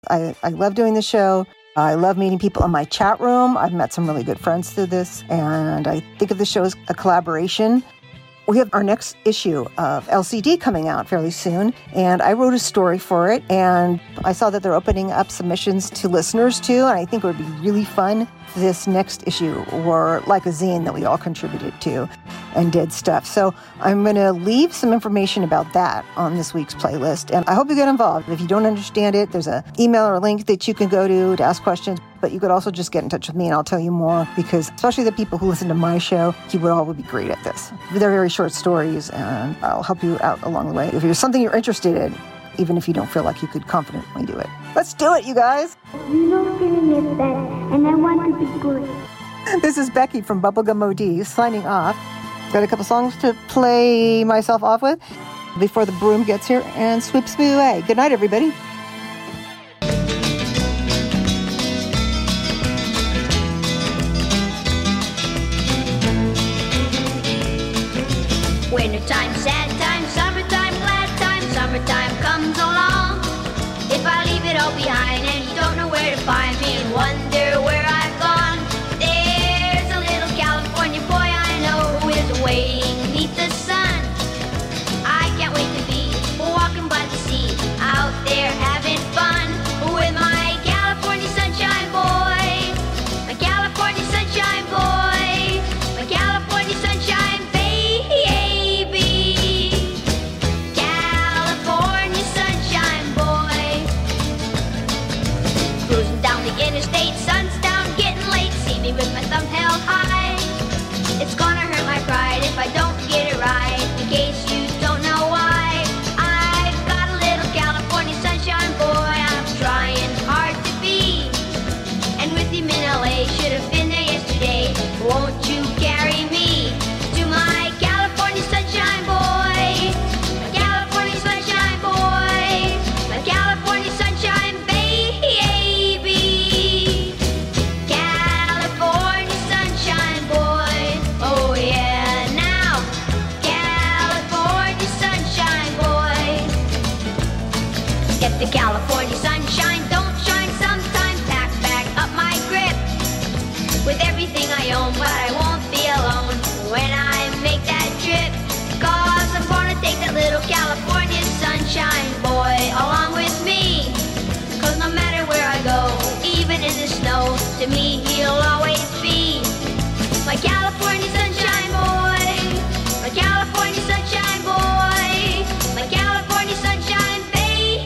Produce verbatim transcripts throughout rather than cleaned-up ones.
I, I love doing the show. I love meeting people in my chat room. I've met some really good friends through this, and I think of the show as a collaboration. We have our next issue of L C D coming out fairly soon, and I wrote a story for it, and I saw that they're opening up submissions to listeners too, and I think it would be really fun if this next issue were like a zine that we all contributed to and did stuff. So I'm going to leave some information about that on this week's playlist, and I hope you get involved. If you don't understand it, there's an email or a link that you can go to to ask questions, but you could also just get in touch with me and I'll tell you more, because especially the people who listen to my show, you would all would be great at this. They're very short stories, and I'll help you out along the way. If there's something you're interested in, even if you don't feel like you could confidently do it. Let's do it, you guys! You know feeling is bad, and I want to be good. This is Becky from Bubblegum O D signing off. Got a couple songs to play myself off with before the broom gets here and sweeps me away. Good night, everybody. Wintertime, sad time, summertime, glad time, summertime comes along. If I leave it all behind and you don't know where to find me and wonder where I've gone, there's a little California boy I know who is waiting beneath the sun. I can't wait to be walking by the sea, out there having fun with my California sunshine boy, my California sunshine boy, my California sunshine baby. Interstate, sun's down, getting late, see me with my thumb held high. It's gonna hurt my pride if I don't get it right, in case you don't know why. I've got a little California sunshine boy I'm trying hard to be, and with him in L A, should have been there yesterday. Won't you carry me to my California sunshine boy, my California sunshine boy, my California sunshine baby. The California sunshine don't shine sometimes. Pack back up my grip with everything I own, but I won't be alone when I make that trip, 'cause I'm gonna take that little California sunshine boy along with me, 'cause no matter where I go, even in the snow, to me he'll always be my California sunshine boy, my California sunshine boy, my California sunshine baby.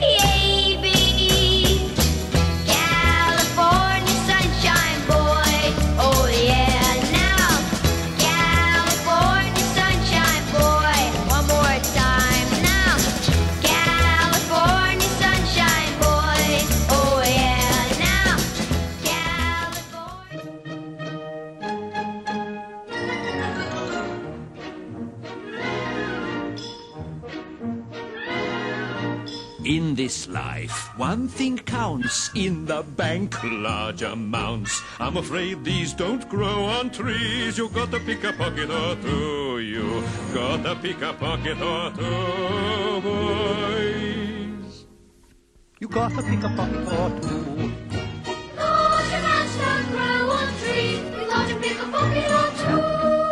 In this life, one thing counts. In the bank, large amounts. I'm afraid these don't grow on trees. You gotta pick a pocket or two. You gotta pick a pocket or two, boys. You gotta pick a pocket or two. Large amounts don't grow on trees. You gotta pick a pocket or two.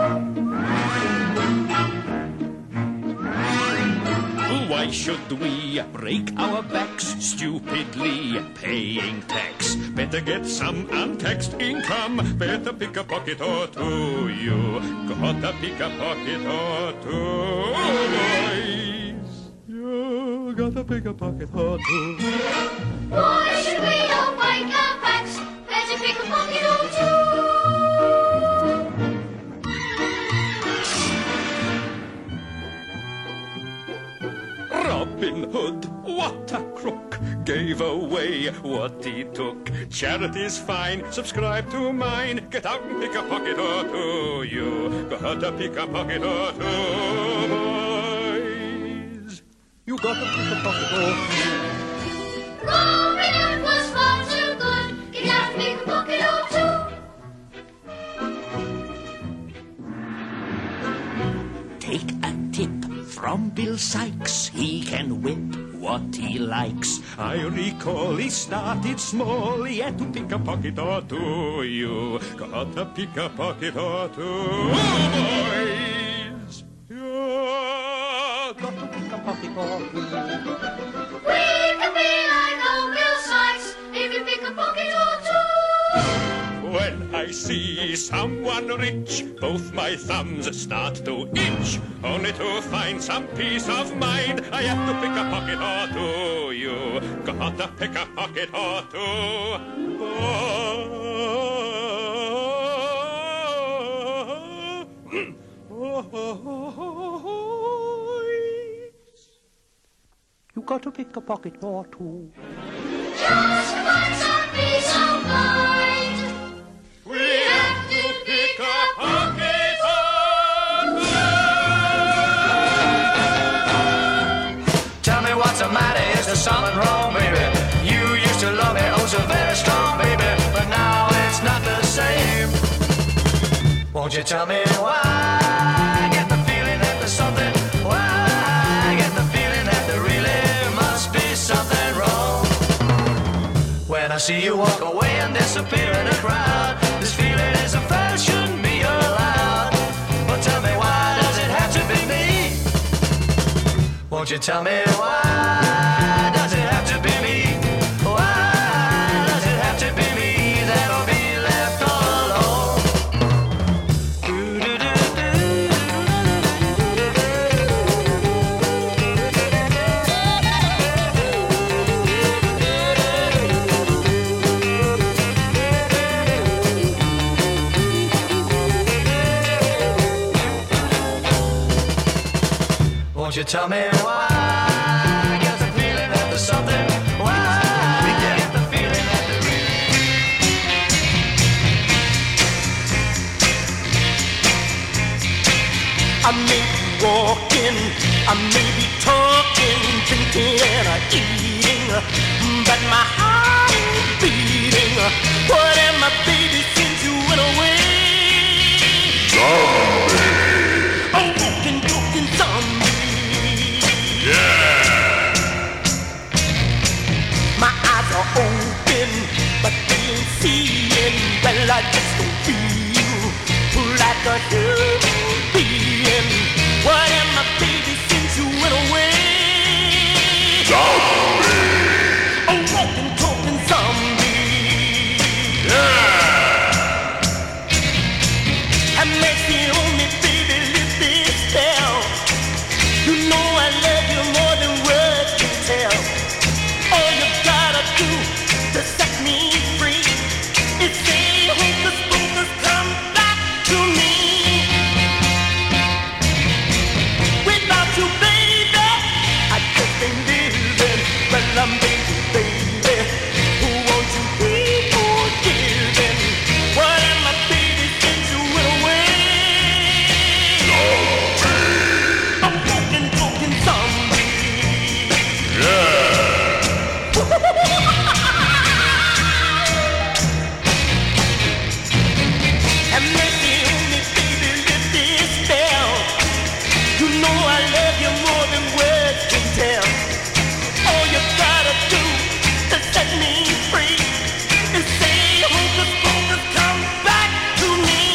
Why should we break our backs stupidly paying tax? Better get some untaxed income. Better pick a pocket or two. You gotta pick a pocket or two, boys. You gotta pick a pocket or two. Why should we all break our backs? Better pick a pocket or two. Robin Hood, what a crook, gave away what he took. Charity's fine, subscribe to mine. Get out and pick a pocket or two. You gotta pick a pocket or two, boys. You gotta pick a pocket or two. Robin Hood was far too good. Get out and pick a pocket or two. Take a tip from Bill Sykes. He can whip what he likes. I recall he started small, he had to pick a pocket or two. You got to pick a pocket or two, boys. You got to pick a pocket or two. We can be like old Bill Sikes if you pick a pocket or two. When I see someone rich, both my thumbs start to itch. Only to find some peace of mind, I have to pick a pocket or two. You got to pick a pocket or two. You got to pick a pocket or two. Just to find some peace of mind. We have to pick a pocket or two. Tell me what's the matter, is there something wrong, baby? You used to love me, oh so very strong, baby, but now it's not the same. Won't you tell me why? I get the feeling that there's something. Why? I get the feeling that there really must be something wrong. When I see you walk away and disappear in a crowd, this feeling is afraid shouldn't be allowed. But tell me, why does it have to be me? Won't you tell me why does it have to be me? Why does it have to be me that'll be left all alone? Won't you tell me why? I get the feeling that there's something. Why? I get the feeling that there I may be walking, I may be talking, drinking and a eating, but my heart is beating. What am I, baby, since you went away? Zombie. A walking, talking zombie. Yeah. My eyes are open, but they ain't seeing. Well, I just don't feel like a human being. What am I, baby, since you went away? Zombie. A walking, talking zombie. Yeah. Have mercy on me, baby, lift this spell. You know I love you more than words can tell. All you gotta do to set me free is say, hocus pocus, come back to me. Without you, baby, I just ain't living. Well, I'm baby, baby, who won't you be forgiven? What am I, baby, since you went away? A walking, talking zombie. And mercy on me, baby, lift this spell. You know I love you more than words can tell. All you gotta do to set me free is say, hocus pocus, come back to me.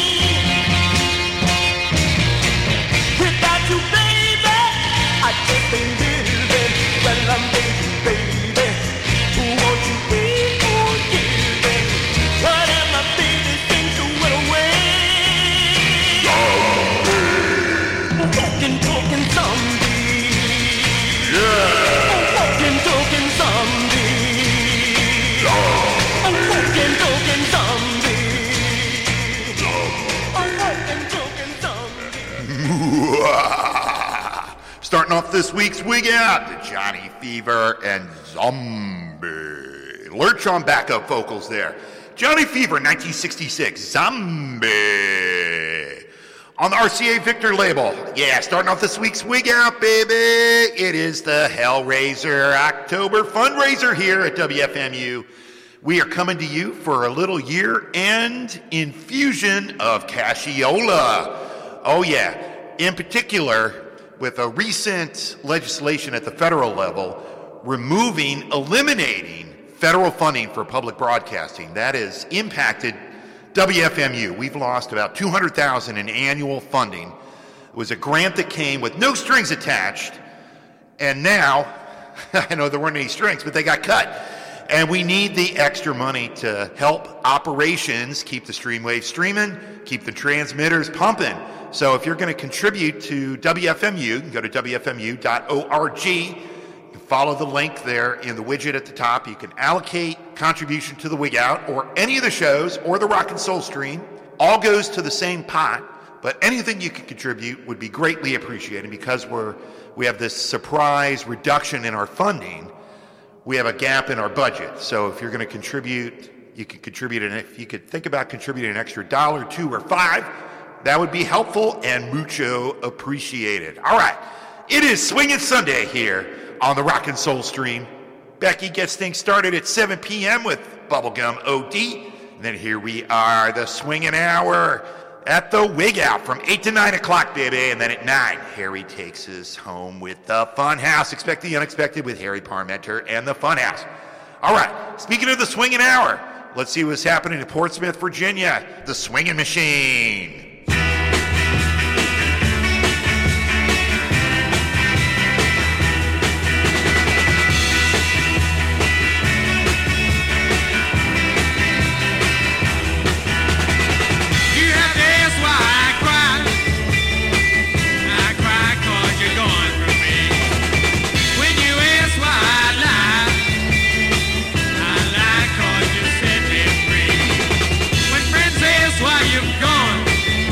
Without you, baby, I just ain't living. Well, I'm baby, baby, who won't you be forgiven? What am I, baby, since you went away? A walking, talking zombie. Yeah. A walking, talking zombie. A walking, talking zombie. A walking, talking zombie. Starting off this week's Wig Out, the Johnny Fever and Zombie. Lurch on backup vocals there. Johnny Fever, nineteen sixty-six, Zombie. On the R C A Victor label. Yeah, starting off this week's Wig Out, baby. It is the Hellraiser October fundraiser here at W F M U. We are coming to you for a little year-end infusion of cassiola. Oh yeah, in particular, with a recent legislation at the federal level, removing, eliminating federal funding for public broadcasting. That has impacted W F M U. We've lost about two hundred thousand dollars in annual funding. It was a grant that came with no strings attached, and now, I know there weren't any strings, but they got cut. And we need the extra money to help operations keep the streamwave streaming, keep the transmitters pumping. So if you're going to contribute to W F M U, you can go to W F M U dot org. You can follow the link there in the widget at the top. You can allocate contribution to the Wig Out or any of the shows or the Rock and Soul Stream. All goes to the same pot, but anything you can contribute would be greatly appreciated. Because we're we have this surprise reduction in our funding, we have a gap in our budget. So if you're going to contribute, you could contribute, and if you could think about contributing an extra dollar, two, or five, that would be helpful and mucho appreciated. All right, it is Swingin' Sunday here on the Rock and Soul Stream. Becky gets things started at seven p.m. with Bubblegum O D. And then here we are, the Swingin' Hour at the Wig Out from eight to nine o'clock, baby. And then at nine, Harry takes us home with the Fun House. Expect the unexpected with Harry Parmenter and the Fun House. All right, speaking of the Swingin' Hour, let's see what's happening in Portsmouth, Virginia. The Swingin' Machine. Why you've gone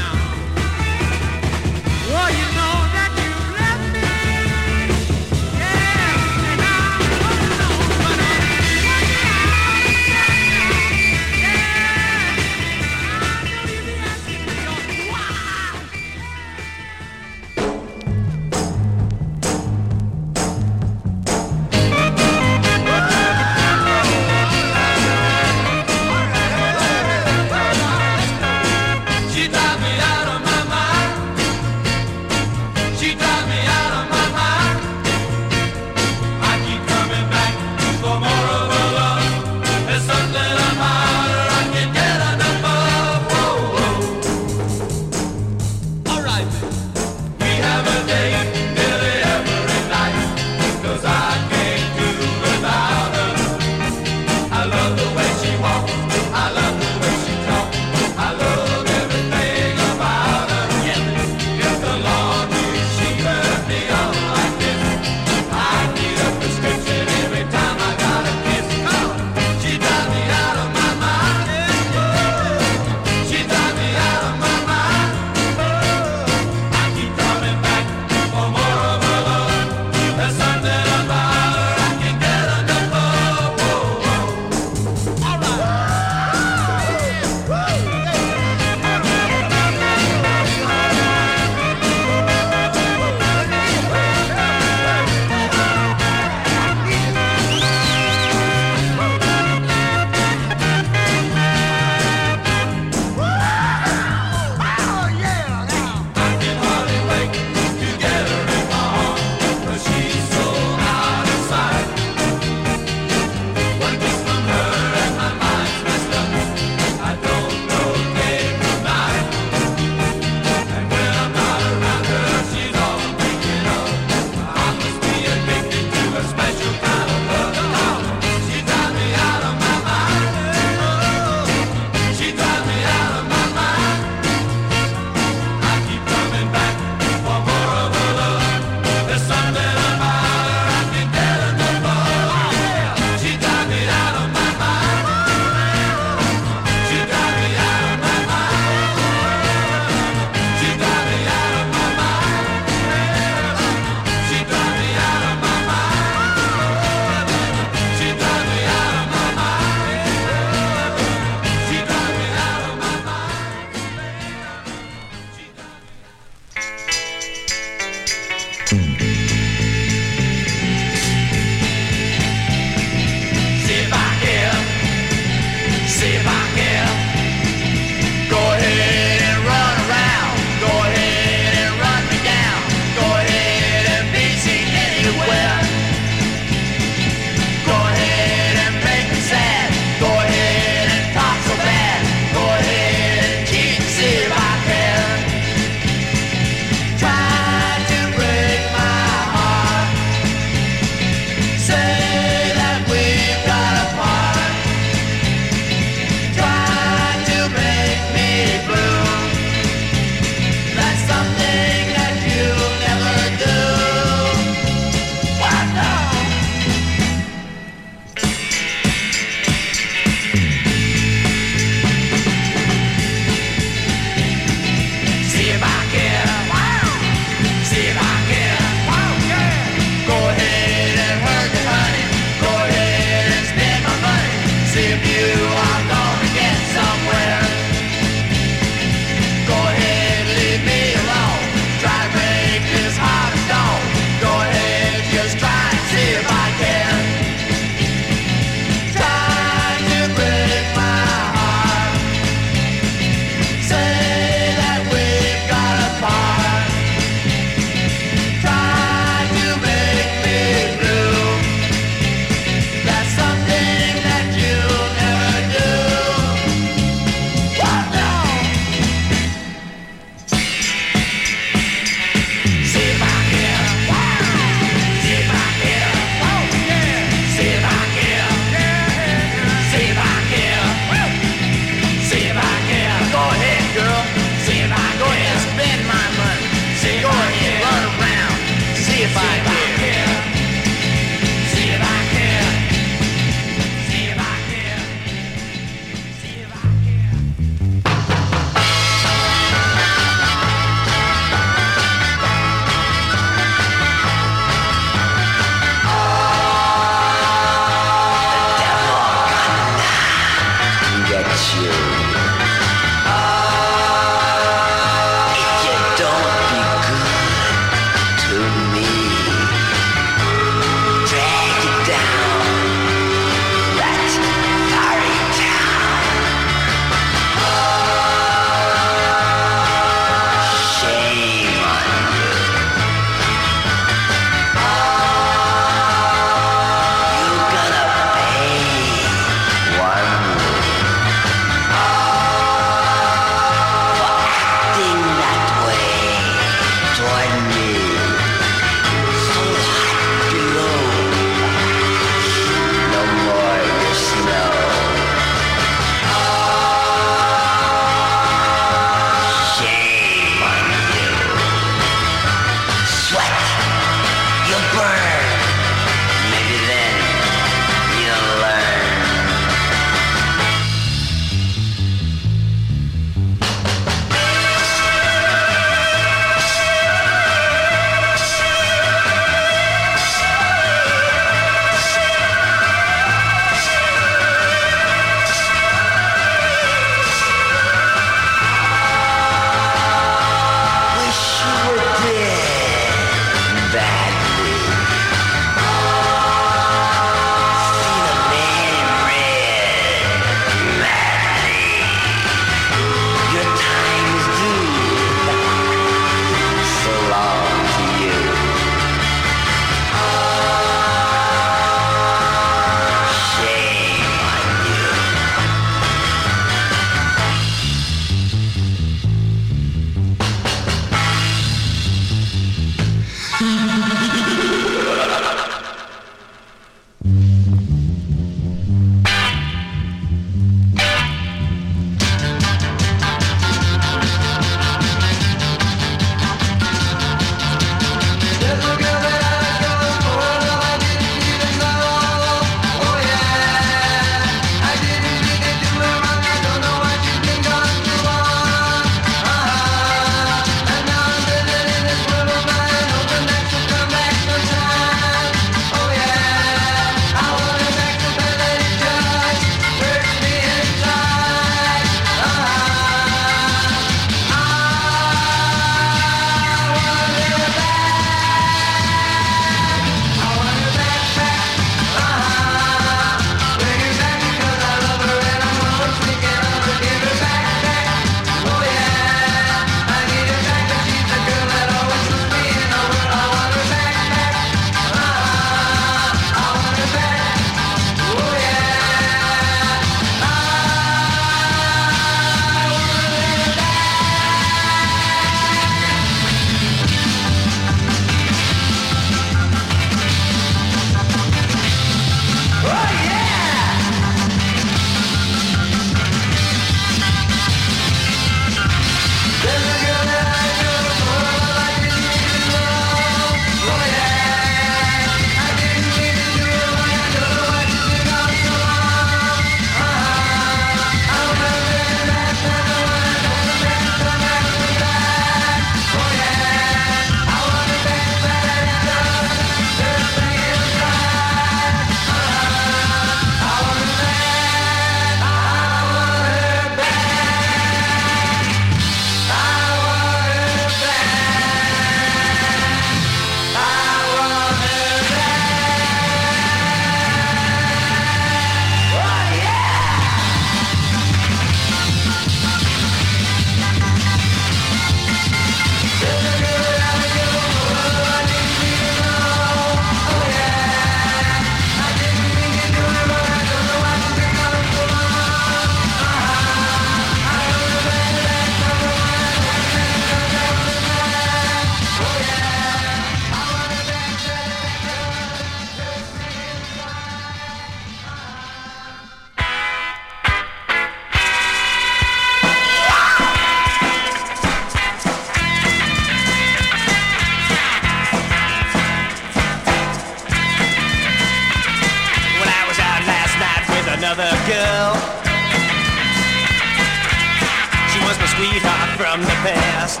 from the past.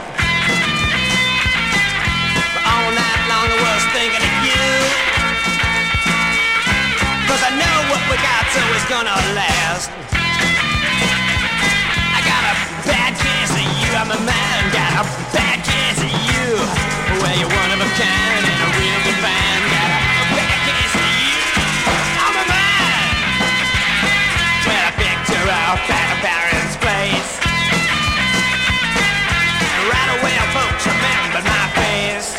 But all night long I was thinking of you, 'cause I know what we got, so it's gonna last. I got a bad case of you, I'm a man, got a bad case of you. Well, you're one of a kind and a real good fan. Got a bad case of you, I'm a man. Well, I picked her up at her parents' place, and right away our folks remembered my face.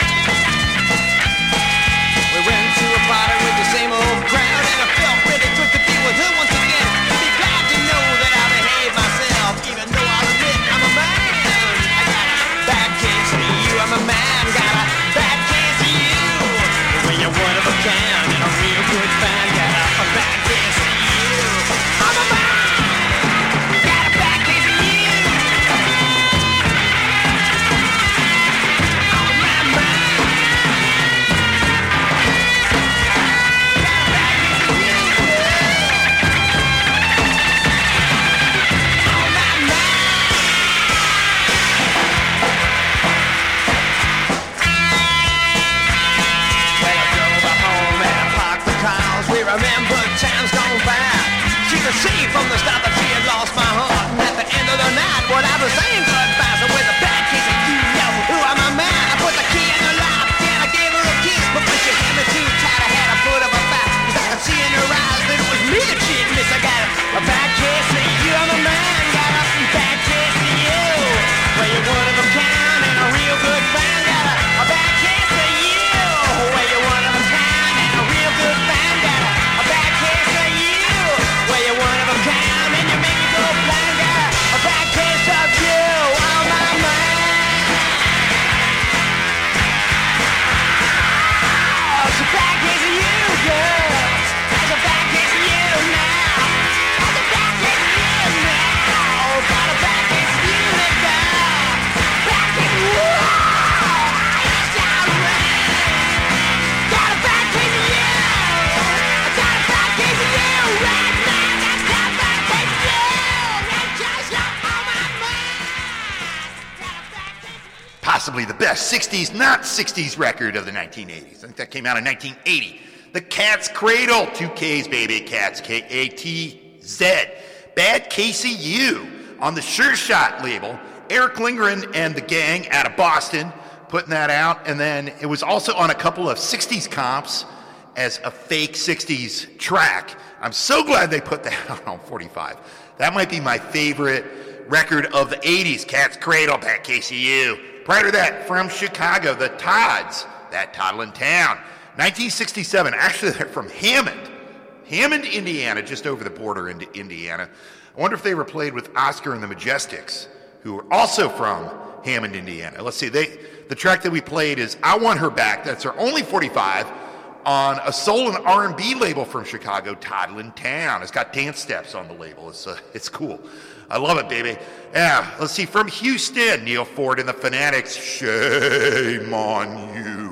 We went to a party with the same old crowd, and I felt pretty good to be with her once again. Be glad to know that I behaved myself, even though I'll admit I'm a man. I got a bad case of you, I'm a man. Got a bad case of you. Well, you're one of a kind and a real good fan. Got a, a bad case of you, I'm a man. Got a bad case of you, I'm a man, man. Got a bad case of you, I'm a man, man. Well, I drove her home and I parked the cars. We remember times gone by. She could see from the start that she had lost my heart. And at the end of the night, what I was saying goodbye. So with a bad case of you, know who I'm a man. I put the key in her lock and I gave her a kiss. But when she held me too tight, I had a foot of a fight. 'Cause I could see in her eyes that it was me that she'd miss. I got a bad case of you, I'm a man. Got a bad case of you. Well, you're one of a kind and a real good fan. Got a, a bad case of you. Well, you're one of a kind and a real good fan. Got a, a bad case of you. Well, you're one of a kind and you make me go blind. Got a, a bad case of you, I'm a man. Oh, it's a bad case of you, girls. It's a bad case of you now. It's a bad case of you now. Got a bad case of you, nigga. Bad case of you. It's alright. Got a bad case of you. I got a bad case of you right now. I got a bad case of you. That's just like all my mind. Got a bad case of you. Possibly the best sixties, not sixties record of the nineteen eighties. I think that came out in nineteen eighty. The Cat's Cradle, two K's, baby. Cats, K A T Z. Bad Case of You on the Sure Shot label. Eric Lindgren and the gang out of Boston putting that out. And then it was also on a couple of sixties comps as a fake sixties track. I'm so glad they put that out on forty-five. That might be my favorite record of the eighties. Cat's Cradle, Bad Case of You. Prior to that, from Chicago, the Todds, That Toddlin' Town. nineteen sixty-seven, actually they're from Hammond. Hammond, Indiana, just over the border into Indiana. I wonder if they were played with Oscar and the Majestics, who are also from Hammond, Indiana. Let's see, they the track that we played is I Want Her Back. That's our only forty-five on a soul and R and B label from Chicago, Toddlin' Town. It's got dance steps on the label. It's uh, it's cool. I love it, baby. Yeah, let's see, from Houston, Neil Ford and the Fanatics, Shame on You.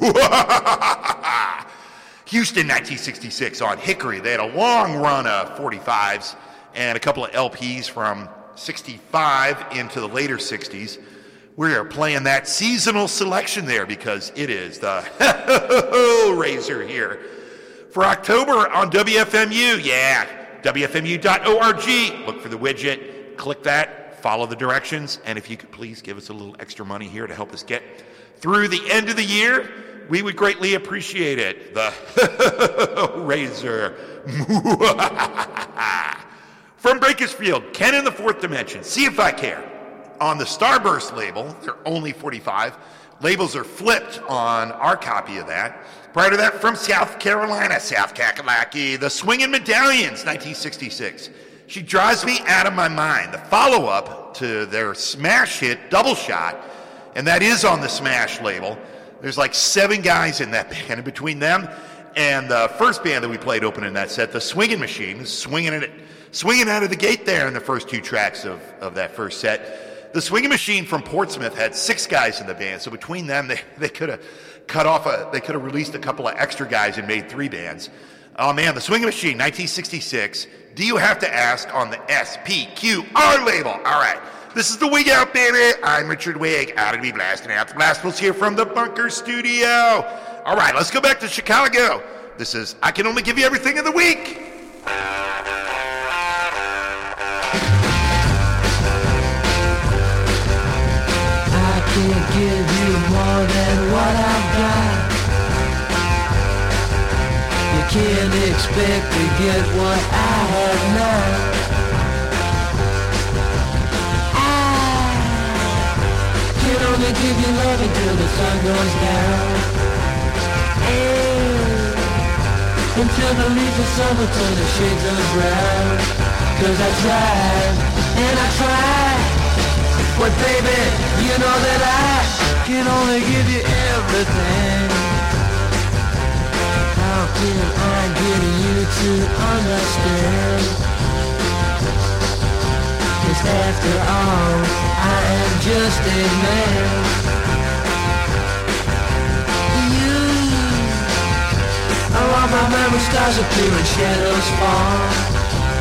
Houston, nineteen sixty-six on Hickory. They had a long run of forty-fives and a couple of L Ps from sixty-five into the later sixties. We are playing that seasonal selection there because it is the Hellraiser here for October on W F M U. Yeah, W F M U dot org. Look for the widget, click that, follow the directions, and if you could please give us a little extra money here to help us get through the end of the year, we would greatly appreciate it. The Hellraiser. From Bakersfield, Ken in the Fourth Dimension. See If I Care. On the Starburst label, they're only forty-five. Labels are flipped on our copy of that. Prior to that, from South Carolina, South Kakalaki, the Swingin' Medallions, nineteen sixty-six. She Drives Me Out of My Mind, the follow-up to their smash hit, Double Shot, and that is on the Smash label. There's like seven guys in that band, and between them and the first band that we played opening that set, the Swingin' Machine, swinging it, swinging out of the gate there in the first two tracks of, of that first set. The Swingin' Machine from Portsmouth had six guys in the band, so between them, they, they could have cut off a, they could have released a couple of extra guys and made three bands. Oh man, the Swingin' Machine, nineteen sixty-six. Do You Have to Ask on the S P Q R label? All right, This is the Wig Out, baby. I'm Richard Wig. Out to be blasting out. The Blasphemous here from the Bunker Studio. All right, let's go back to Chicago. This is I Can Only Give You Everything in the Week. I can't give you more than what I've got. You can't expect to get what I have now. I can only give you love until the sun goes down. And until the leaves of summer turn to shades of brown. Cause I tried, and I tried. But baby, you know that I can only give you everything. How can I get you to understand? Cause after all, I am just a man. You, all my memory stars appear and shadows fall.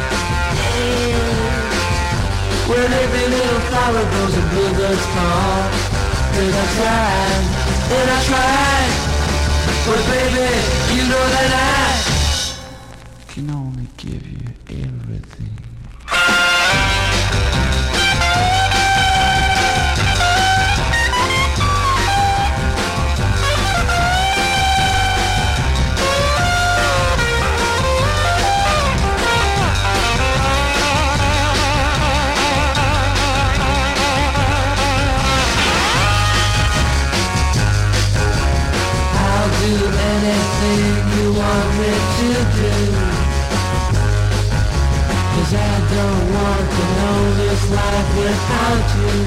Where every little flower grows and bluebirds call. Cause I tried, and I tried. But baby, you know that I can only give you everything. Do anything you want me to do, cause I don't want to know this life without you.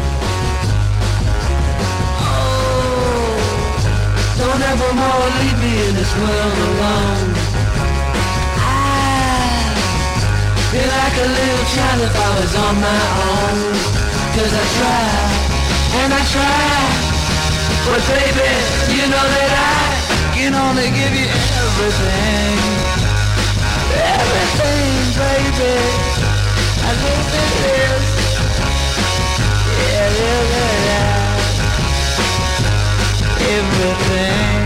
Oh, don't ever more leave me in this world alone. I feel like a little child if I was on my own. Cause I try, and I try. But baby, you know that I can only give you everything. Everything, baby. I think it is. Yeah, yeah, yeah. Everything.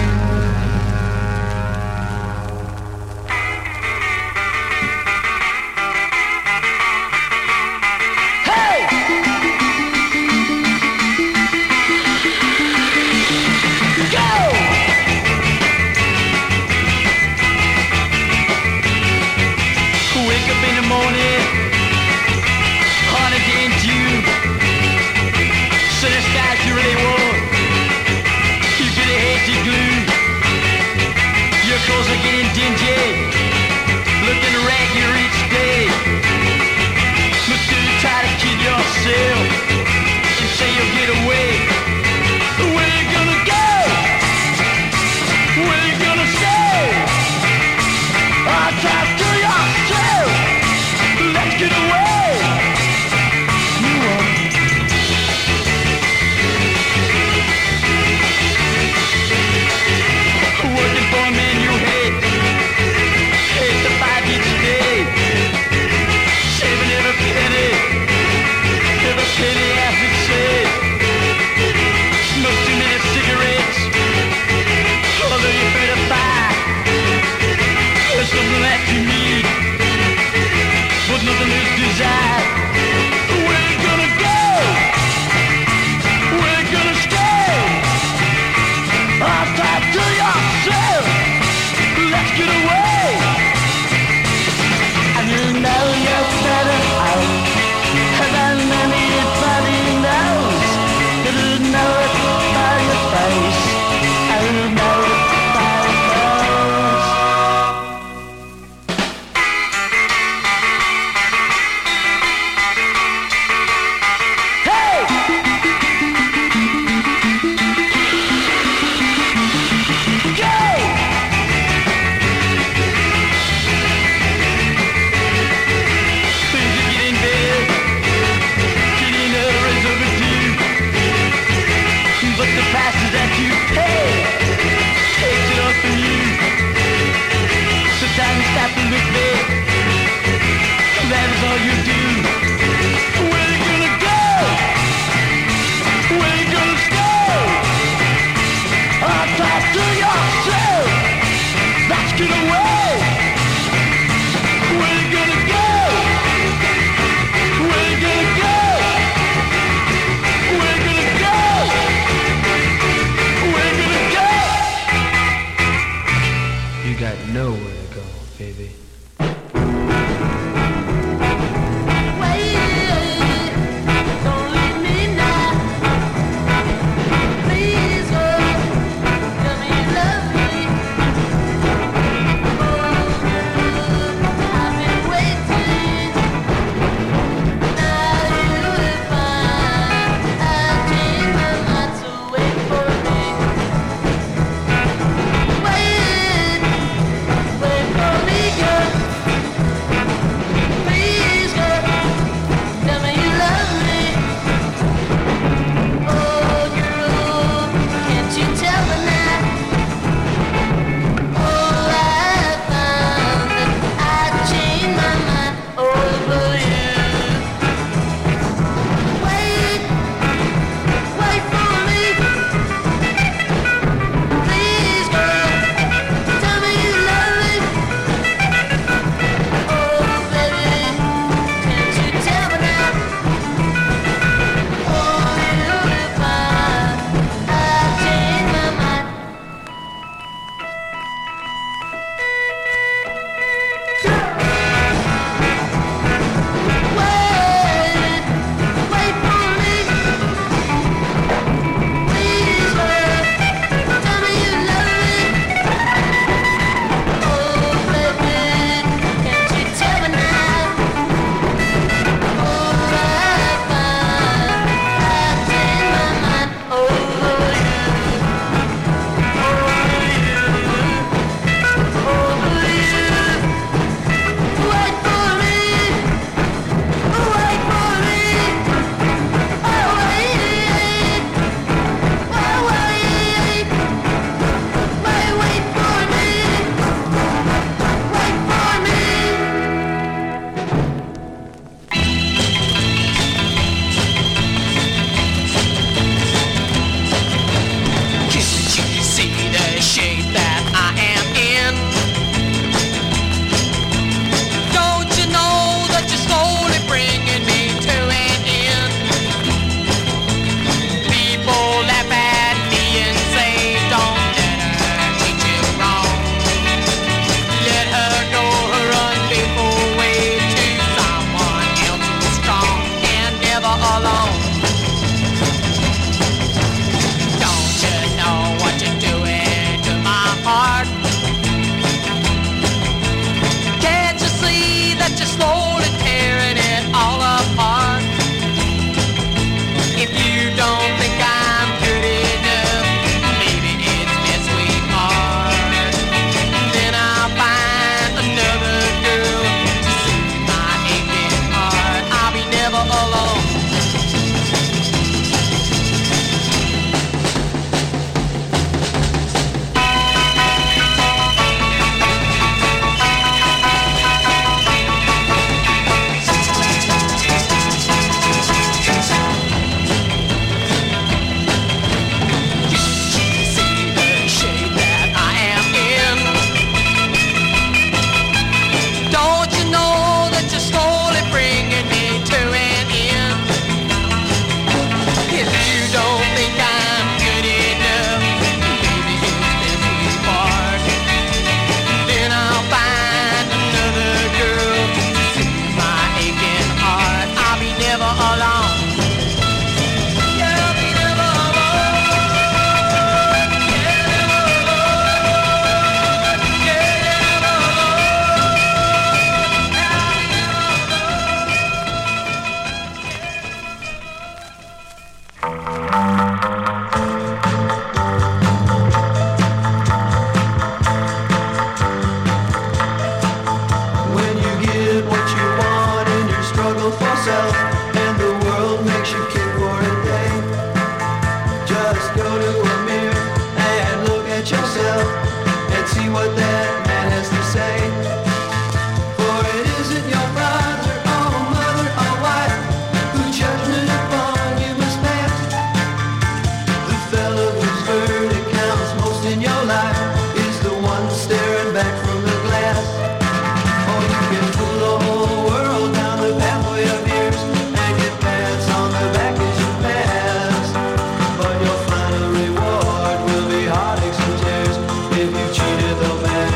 just go to a mirror and look at yourself and see what that man has to say. For it isn't your father or mother or wife who judgment upon you must pass. The fellow whose verdict counts most in your life is the one staring back from the glass. Or you can fool the whole world down the pathway of years and get pats on the back as you pass. But your final reward will be heartaches and tears if you cheated the man.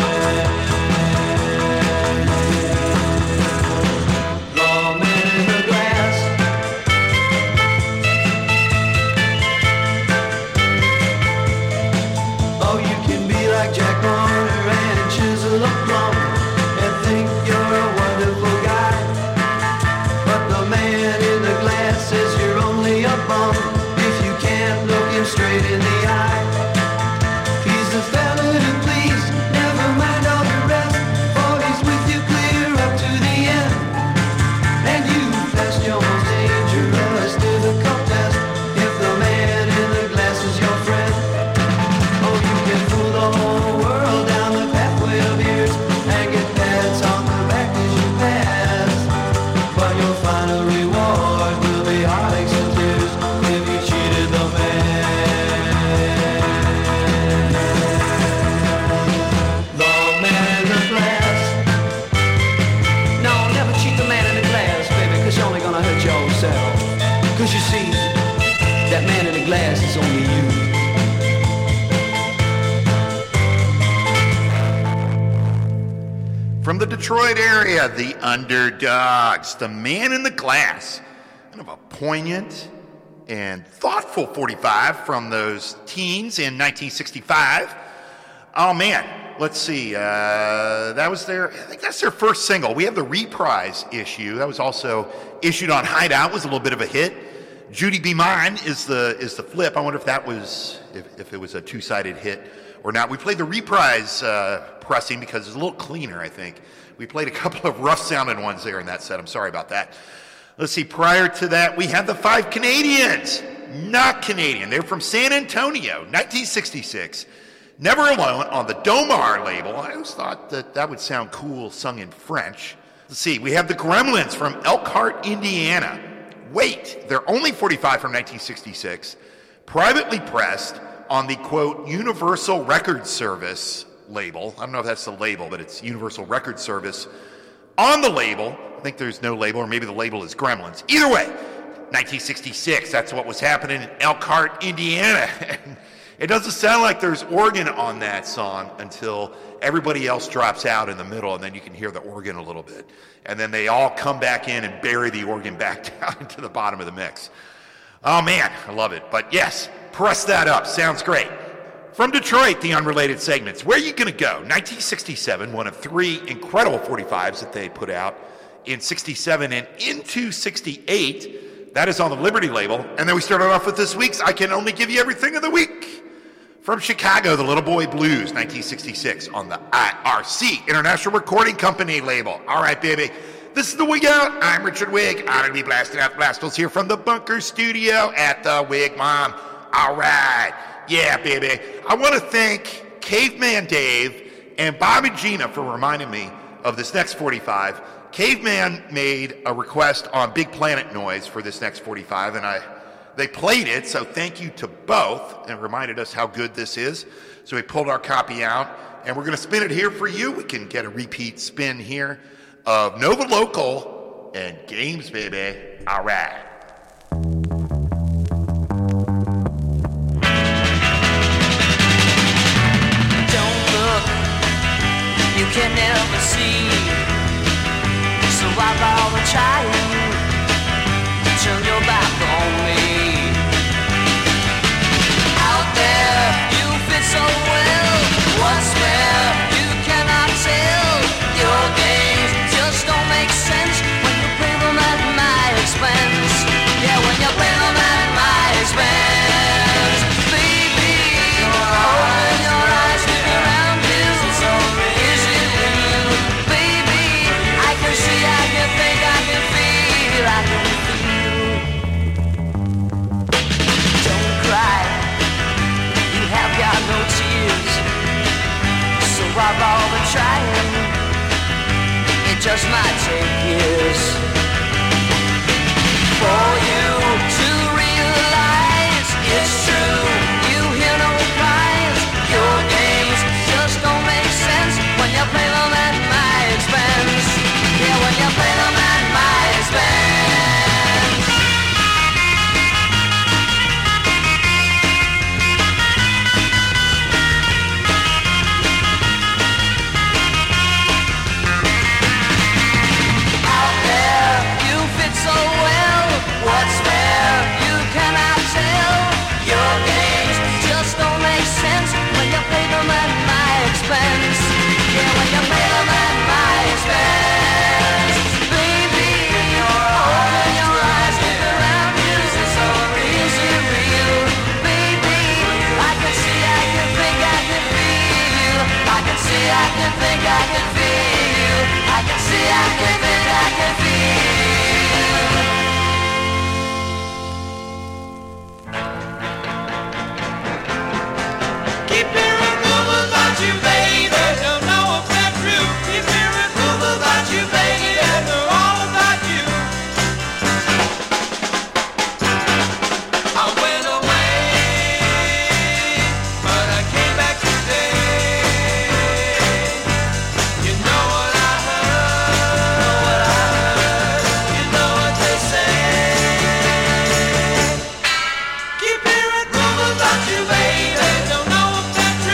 The man in the glass. Oh, you can be like Jack Horner and chisel a plum and think you're a wonderful guy. But the man in the glass says you're only a bum if you can't look him straight in the eye. He's the fella who please, never mind all the rest, for he's with you clear up to the end. And you passed your most dangerous difficult test if the man in the glass is your friend. Oh, you can fool the whole world down the pathway of years and get pats on the back as you pass. But your final reward will be heartaches and tears if you cheated the man. The man in the glass. No, never cheat the man in the glass, baby, cause you're only gonna hurt yourself. Cause you see, that man in the glass is only you. From the Detroit area, the Underdogs, the Man in the Glass. Kind of a poignant and thoughtful forty-five from those teens in nineteen sixty-five. Oh man, let's see. Uh, that was their, I think that's their first single. We have the Reprise issue. That was also issued on Hideout. Was a little bit of a hit. Judy Be Mine is the is the flip. I wonder if that was if, if it was a two-sided hit or not. We played the Reprise uh, pressing because it's a little cleaner, I think. We played a couple of rough-sounding ones there in that set. I'm sorry about that. Let's see. Prior to that, we had the Five Canadians. Not Canadian. They're from San Antonio, nineteen sixty-six. Never Alone on the Domar label. I always thought that that would sound cool sung in French. Let's see. We have the Gremlins from Elkhart, Indiana. Wait, they're only forty-five from nineteen sixty-six. Privately pressed on the, quote, Universal Record Service label. I don't know if that's the label, but it's Universal Record Service. On the label, I think there's no label, or maybe the label is Gremlins. Either way, nineteen sixty-six, that's what was happening in Elkhart, Indiana. It doesn't sound like there's organ on that song until everybody else drops out in the middle, and then you can hear the organ a little bit. And then they all come back in and bury the organ back down into the bottom of the mix. Oh man, I love it. But yes, press that up. Sounds great. From Detroit, the unrelated segments. Where are you going to go? nineteen sixty-seven, one of three incredible forty-fives that they put out in sixty-seven and into sixty-eight. That is on the Liberty label. And then we started off with this week's I Can Only Give You Everything of the Week. From Chicago, the Little Boy Blues, nineteen sixty-six, on the I R C, International Recording Company label. All right, baby. This is the Wig Out. I'm Richard Wig. I'm going to be blasting out the Blastals here from the Bunker Studio at the Wig Mom. All right. Yeah, baby. I want to thank Caveman Dave and Bob and Gina for reminding me of this next forty-five. Caveman made a request on Big Planet Noise for this next forty-five, and I they played it, so thank you to both, and reminded us how good this is. So we pulled our copy out, and we're going to spin it here for you. We can get a repeat spin here of Nova Local and Games, baby. All right. Don't look, you can never see, so why bother trying to turn your back on me? Out there, you fit so well, what's where, you cannot tell. Your games just don't make sense when you play them at my expense. just might take years for you to realize it's true. You hear no prize. Your games just don't make sense when you play them at my expense. Yeah, when you play them at my expense. What's fair, you cannot tell. Your games just don't make sense when you play them at my expense. Yeah, when you play them at my expense. Baby, open your eyes, look around you, it's all easy real. Baby, I can see, I can think, I can feel. I can see, I can think, I can feel. I can see, I can think, I can feel. You, baby, don't know if that's true. Keep hearing rumors about you, baby, and they're all about you. I went away, but I came back today. You know what I heard, you know what they say. Keep hearing rumors about you, baby, don't know if that's true.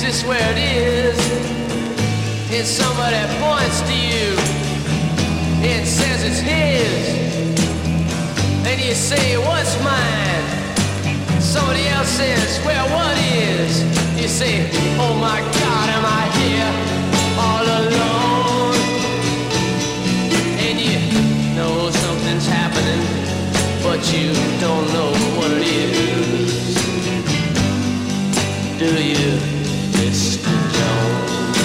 this where it is? And somebody points to you and says it's his. And you say, what's mine? Somebody else says, well, what is? You say, oh my God, am I here all alone? And you know something's happening, but you don't know what it is. Do you, Mister Jones?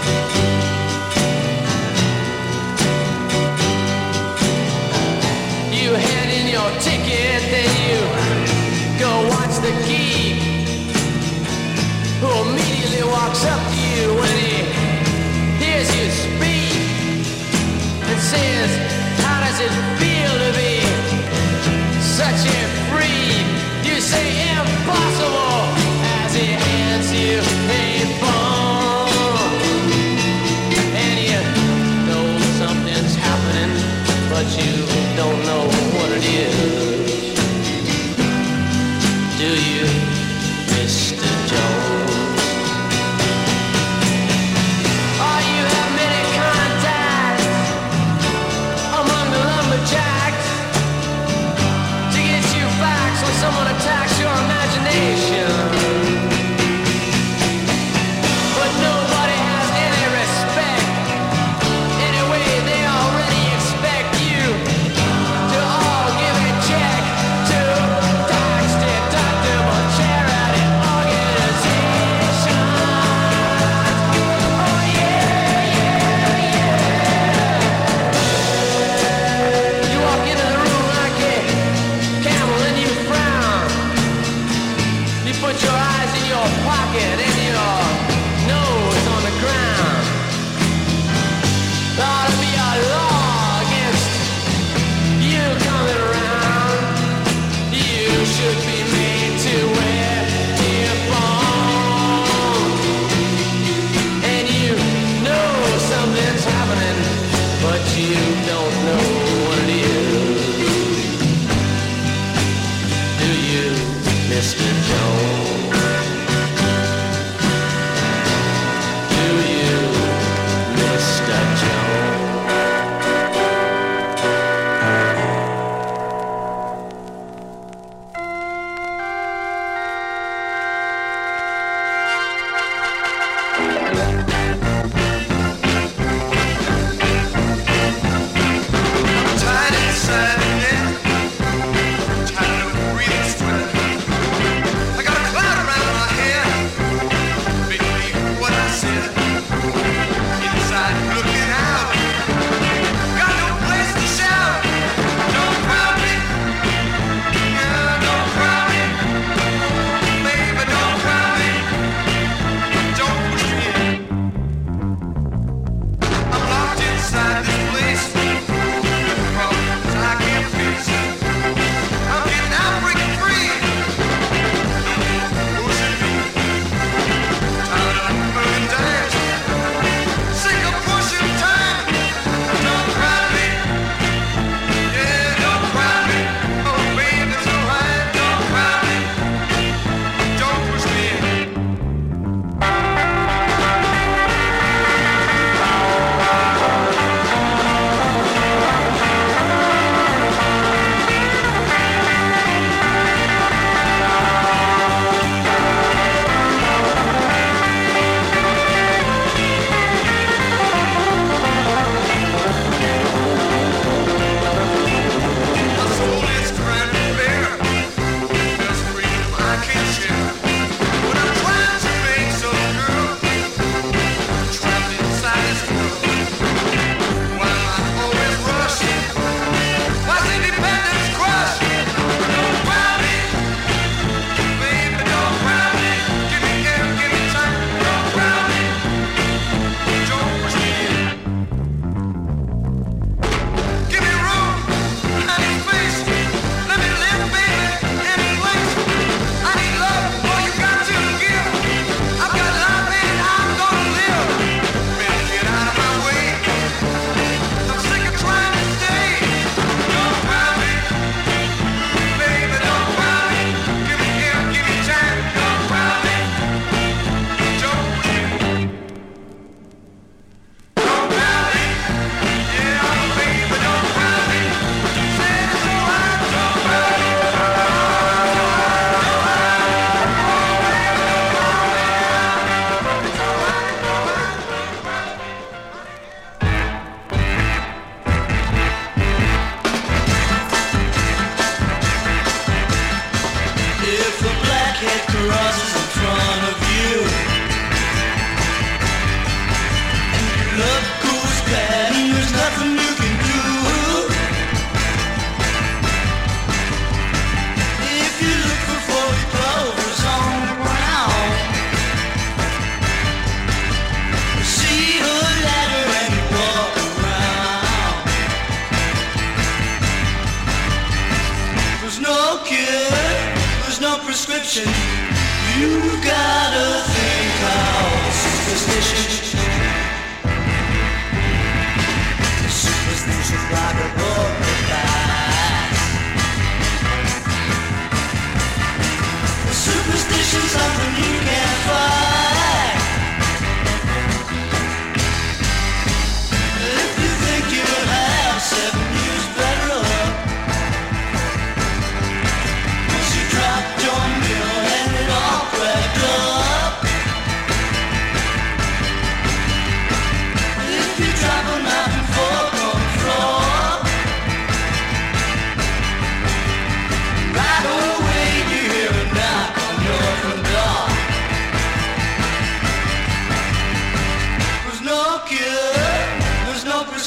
You hand in your ticket, then you go watch the geek, who immediately walks up to you when he hears you speak and says, how does it feel to be such a freak? You say impossible as he hands you a phone. And you know something's happening, but you don't know what it is. Do you, Mister Jones? Oh, you have many contacts among the lumberjacks.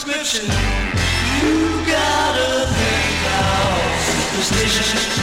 prescription. You gotta think out superstition.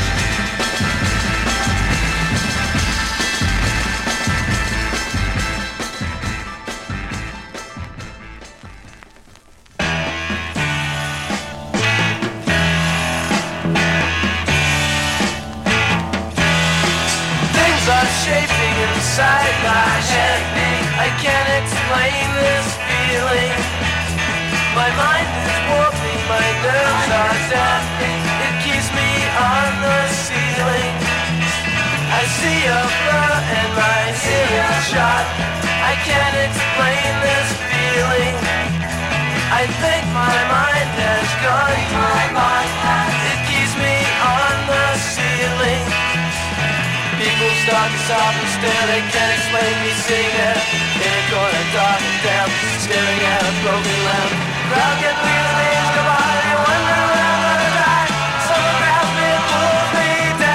Shaping inside my head, I can't explain this feeling. My mind is warping, my nerves are dead. It keeps me on the ceiling. I see a blur and my hearing shot. I can't explain this feeling. I think my mind has gone. My mind, it keeps me on the ceiling. People start to stop and stare, they can't explain me sitting there in a corner, dark and damp, staring at a broken lamp. Crowd get weird, things go by, they wonder when I'm gonna die. Someone grabs me and pulls me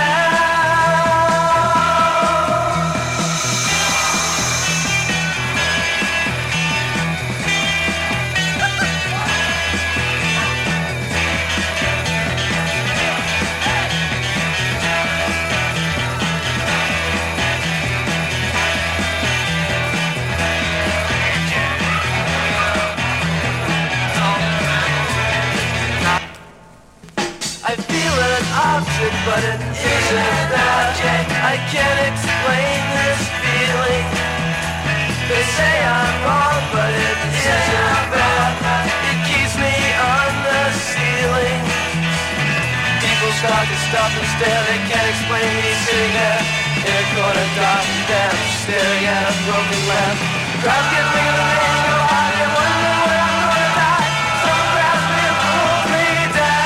object, but it isn't that. I can't explain this feeling. They say I'm wrong, but it isn't bad. It keeps me on the ceiling. People start to stop and stare, they can't explain me sitting there in a corner, dark and damp, staring at a broken lamp. Crowds get bigger, the names go high, they wonder where I'm gonna die. Someone grabs me and pulls me down.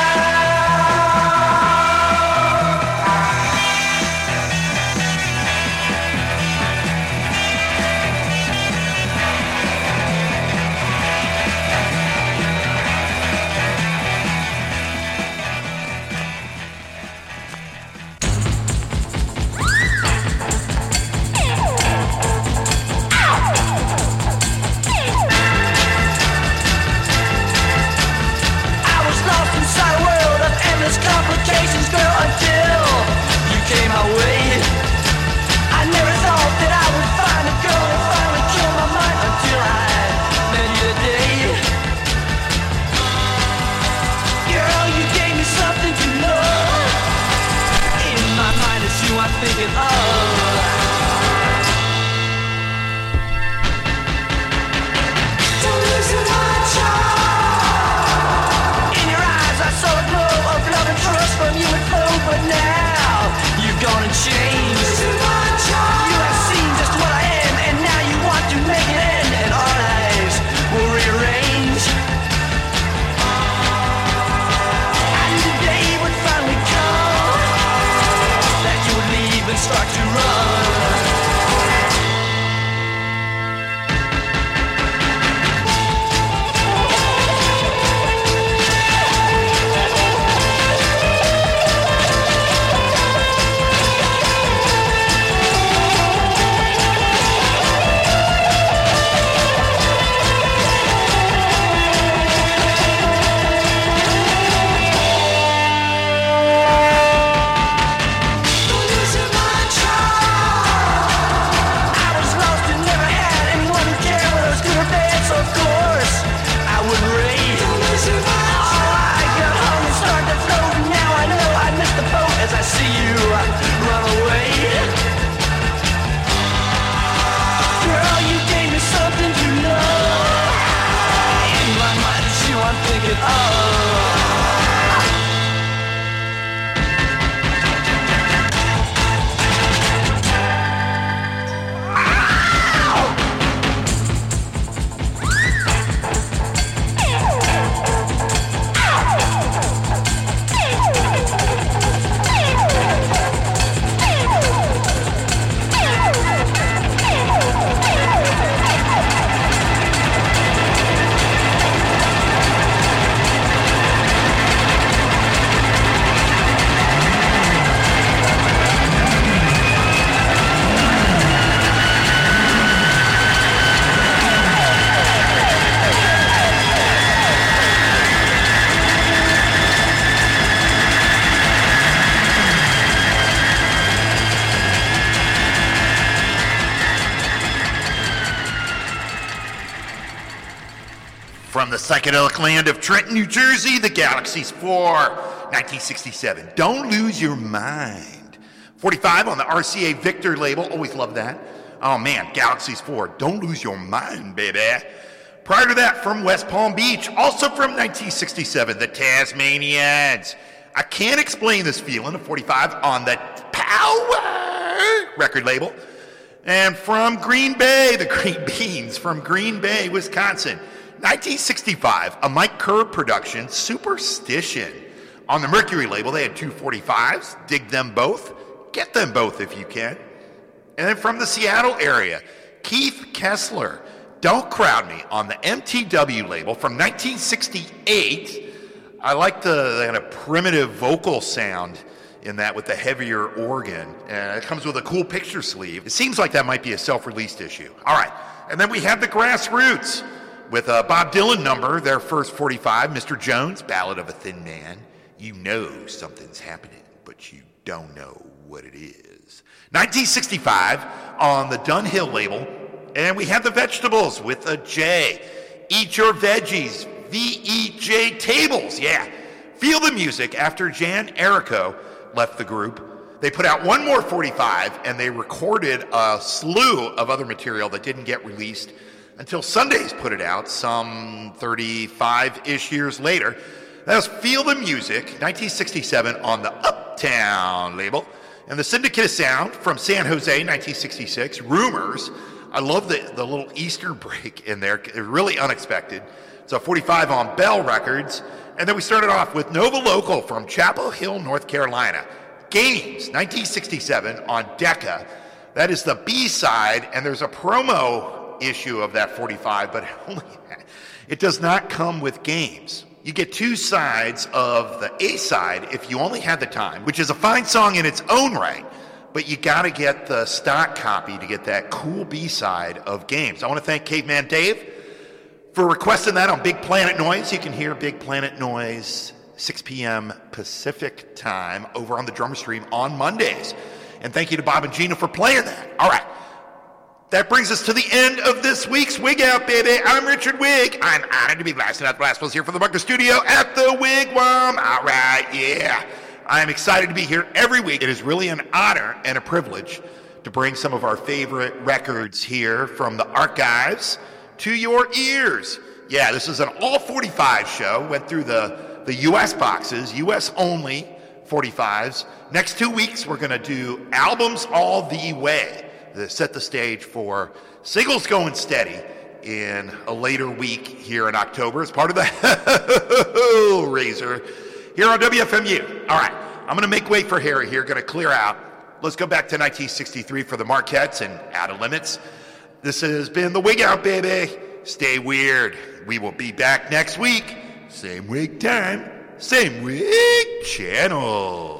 Complications, girl, until you came my way. I never thought that I would find a girl that finally killed my mind until I met you today. Girl, you gave me something to love. In my mind, it's you I'm thinking of. Don't listen to my child. In your eyes, I saw a glow of love and trust from you and flow, but now you've gone and changed. You have seen just what I am, and now you want to make it end, and our lives will rearrange. And the day would finally come that you would leave and start to run. from the psychedelic land of Trenton, New Jersey, the Galaxies four, nineteen sixty-seven, Don't Lose Your Mind. forty-five on the R C A Victor label, always love that. Oh man, Galaxies four, Don't Lose Your Mind, baby. Prior to that, from West Palm Beach, also from nineteen sixty-seven, the Tasmanians. I Can't Explain This Feeling, of forty-five on the Power record label. And from Green Bay, the Green Beans, from Green Bay, Wisconsin, nineteen sixty-five, a Mike Kerr production, Superstition. On the Mercury label, they had two forty-fives. Dig them both. Get them both if you can. And then from the Seattle area, Keith Kessler, Don't Crowd Me, on the M T W label from nineteen sixty-eight. I like the, the kind of primitive vocal sound in that with the heavier organ. And it comes with a cool picture sleeve. It seems like that might be a self-released issue. All right. And then we have the Grassroots with a Bob Dylan number, their first forty-five, Mister Jones, Ballad of a Thin Man. You know something's happening, but you don't know what it is. nineteen sixty-five on the Dunhill label. And we have the Vegetables with a J. Eat Your Veggies, V E J Tables, yeah. Feel the Music after Jan Erico left the group. They put out one more forty-five, and they recorded a slew of other material that didn't get released until Sundays put it out some thirty-five-ish years later. That was Feel the Music, nineteen sixty-seven on the Uptown label. And the Syndicate of Sound from San Jose, nineteen sixty-six, Rumors. I love the, the little Easter break in there. It's really unexpected. So forty-five on Bell Records. And then we started off with Nova Local from Chapel Hill, North Carolina. Games, nineteen sixty-seven on Decca. That is the B-side, and there's a promo issue of that forty-five, but only, it does not come with Games. You get two sides of the A-side if you only had the time, which is a fine song in its own right, but you got to get the stock copy to get that cool B-side of Games. I want to thank Caveman Dave for requesting that on Big Planet Noise. You can hear Big Planet Noise six p.m. Pacific time over on the Drummer Stream on Mondays. And thank you to Bob and Gina for playing that. All right. That brings us to the end of this week's Wig Out, baby. I'm Richard Wig. I'm honored to be blasting out the Blastfuls here from the Bunker Studio at the Wigwam. All right, yeah. I'm excited to be here every week. It is really an honor and a privilege to bring some of our favorite records here from the archives to your ears. Yeah, this is an all forty-five show. Went through the, the U S boxes, U S only forty-fives. Next two weeks, we're going to do albums all the way to set the stage for Singles Going Steady in a later week here in October as part of the Razor here on W F M U. All right, I'm going to make way for Harry here, going to clear out. Let's go back to nineteen sixty-three for the Marquettes and Out of Limits. This has been the Wig Out, baby. Stay weird. We will be back next week. Same wig time, same wig channel.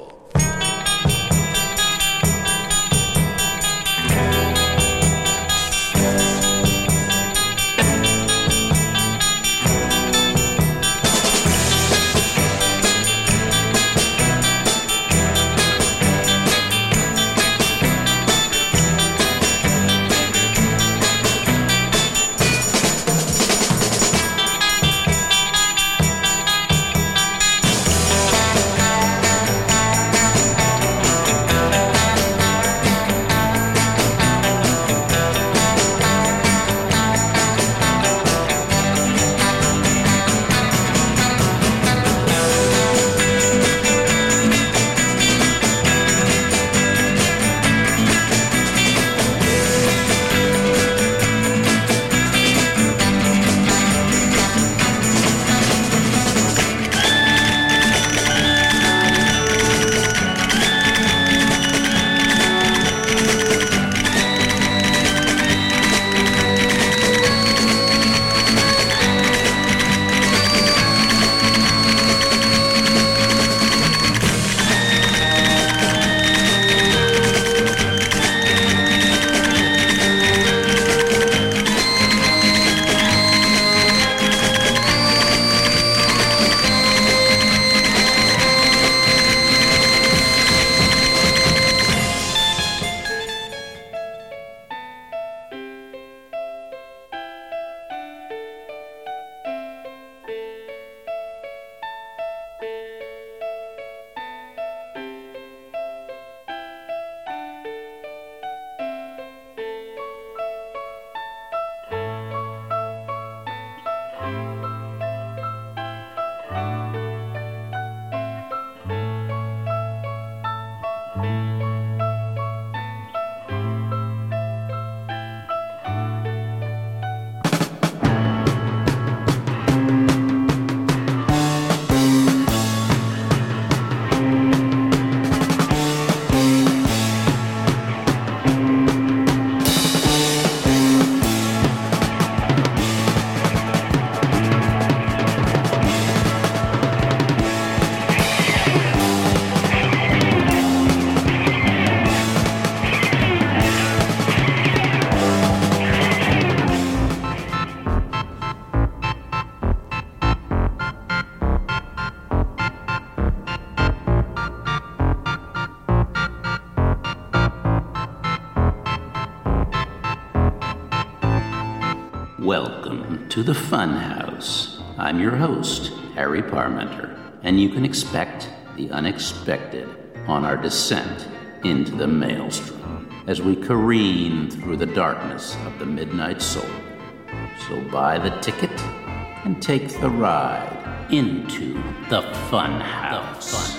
Welcome to the Funhouse. I'm your host, Harry Parmenter, and you can expect the unexpected on our descent into the maelstrom as we careen through the darkness of the midnight soul. So buy the ticket and take the ride into the Funhouse. The Funhouse.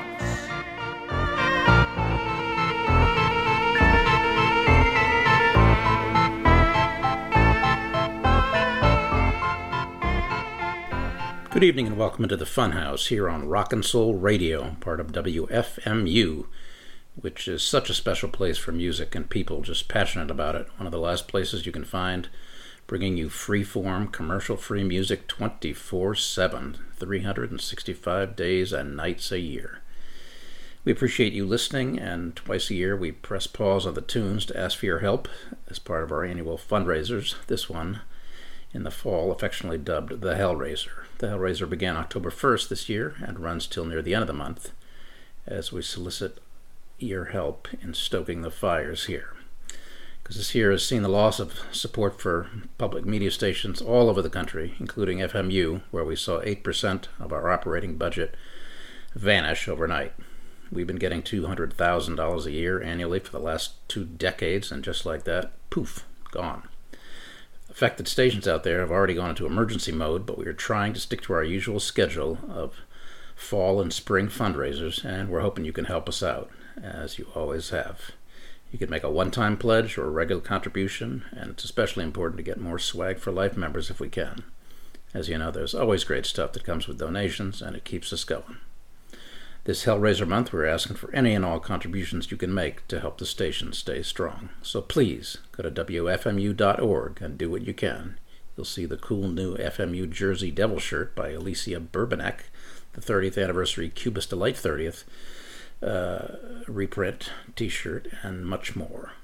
Good evening and welcome to the Funhouse here on Rock and Soul Radio, part of W F M U, which is such a special place for music and people just passionate about it. One of the last places you can find bringing you free-form, commercial-free music twenty-four seven, three hundred sixty-five days and nights a year. We appreciate you listening, and twice a year we press pause on the tunes to ask for your help as part of our annual fundraisers, this one in the fall affectionately dubbed the Hellraiser. The Hellraiser began October first this year and runs till near the end of the month as we solicit your help in stoking the fires here. Because this year has seen the loss of support for public media stations all over the country, including F M U, where we saw eight percent of our operating budget vanish overnight. We've been getting two hundred thousand dollars a year annually for the last two decades, and just like that, poof, gone. Affected stations out there have already gone into emergency mode, but we are trying to stick to our usual schedule of fall and spring fundraisers, and we're hoping you can help us out, as you always have. You can make a one-time pledge or a regular contribution, and it's especially important to get more Swag for Life members if we can. As you know, there's always great stuff that comes with donations, and it keeps us going. This Hellraiser month, we're asking for any and all contributions you can make to help the station stay strong. So please, go to W F M U dot org and do what you can. You'll see the cool new F M U Jersey Devil shirt by Alicia Burbanek, the thirtieth anniversary Cubist Delight thirtieth uh, reprint t-shirt, and much more.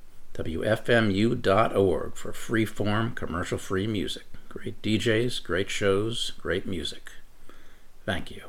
W F M U dot org for free-form, commercial-free music. Great D Js, great shows, great music. Thank you.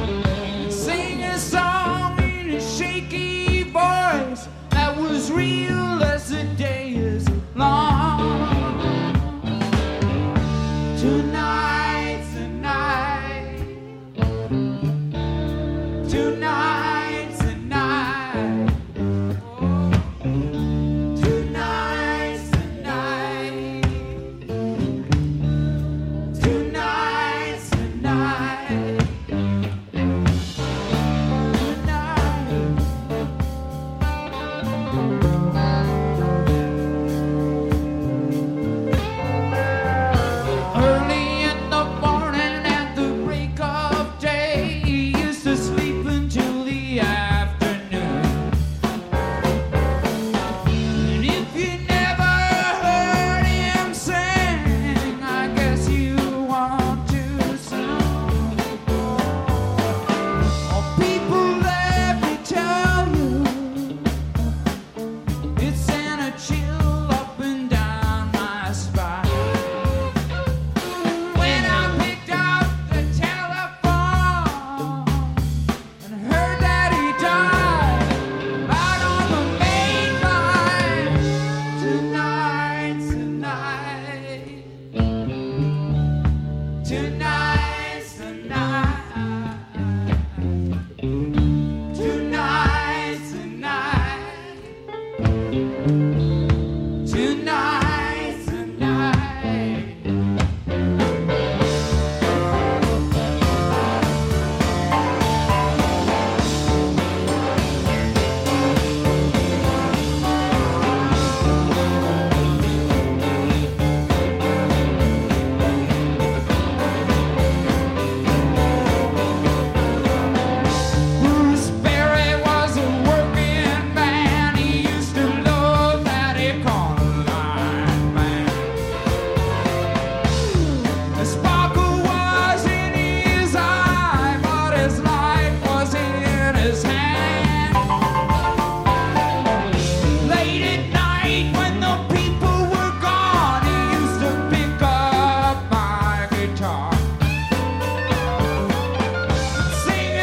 Real